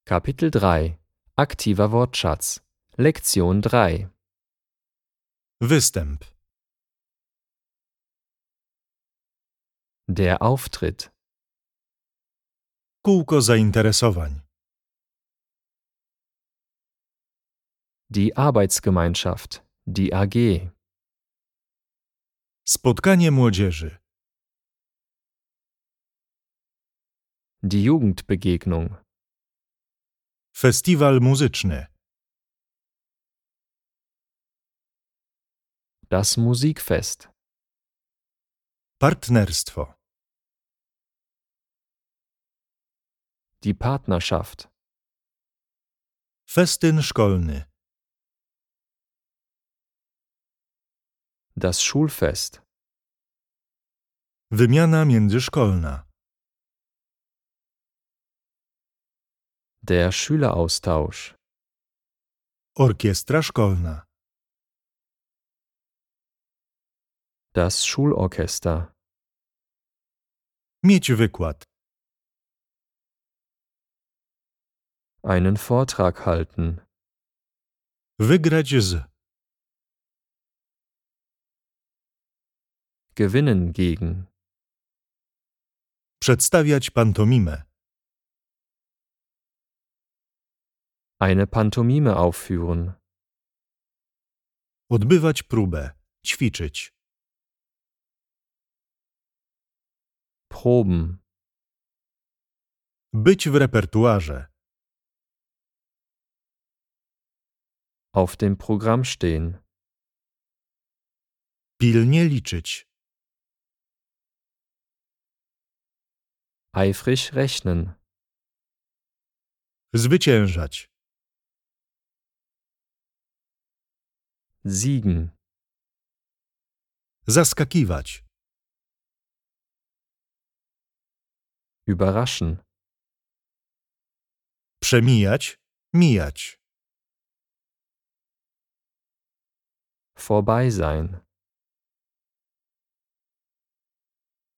Kapitel 3 Aktiver Wortschatz Lektion 3 Występ. Der Auftritt Kółko zainteresowań. Die Arbeitsgemeinschaft die AG Spotkanie młodzieży. Die Jugendbegegnung Festiwal muzyczny. Das Musikfest Partnerstwo. Die Partnerschaft Festyn szkolny. Das Schulfest Wymiana międzyszkolna. Der Schüleraustausch Orkiestra szkolna. Das Schulorchester Mieć wykład. Einen Vortrag halten Wygrać z. Gewinnen gegen Przedstawiać pantomimę. Eine Pantomime aufführen Odbywać próbę. Ćwiczyć. Proben Być w repertuarze. Auf dem Programm stehen Pilnie liczyć. Eifrig rechnen Zwyciężać. Siegen Zaskakiwać. Überraschen Przemijać. Mijać. Vorbei sein